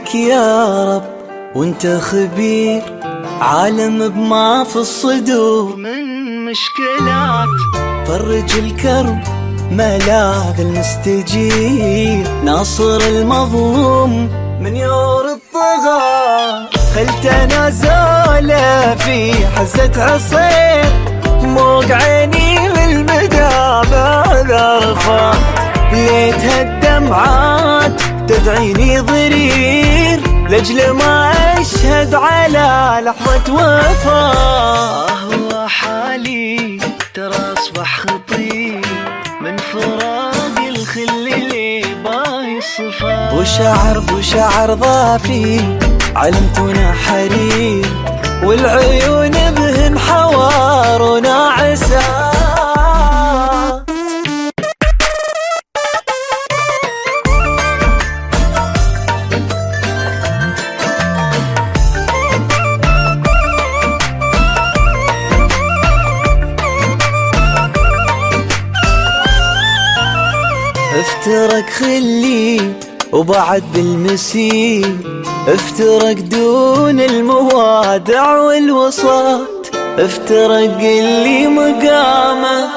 لك يا رب وانت خبير عالم بما في الصدور من مشكلات. فرج الكرب ملاذ المستجير، ناصر المظلوم من يور الطغاة. خل تنازله في حزة عصير، موق عيني بالمدى بعد عرفات. ليتها الدمعات تدعيني ضرير، لأجل ما أشهد على لحظة وفاة. هو حالي ترى أصبح خطير من فراق الخل اللي باي الصفا. بوشعر ضافي علمتنا حرير، والعيون بهن حوار وناعسة. افترق خلي وبعد بالمسير، افترق دون الموادع والوساط. افترق اللي مقامه،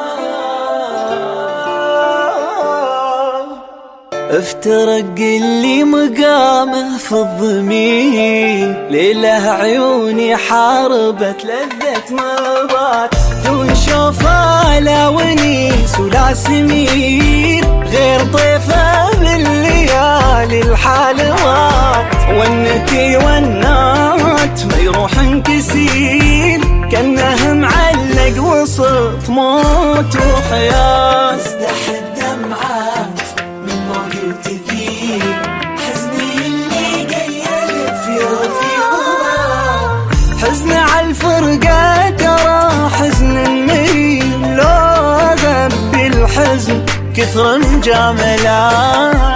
افترق اللي مقامه في الضمير. ليله عيوني حاربت لذة مبات، دون شوفاله ونيس ولا سمير. غير طيفه بالليالي الحالوات، ونتي ونات ما يروح انكسير. كانه معلق وسط موت وحياة. ازدح الدمعات من موج وتثير، حزني اللي قيل في رفيقها. حزن على الفرقة ترى حزن مرير، لو ذب الحزن كثر مجاملات.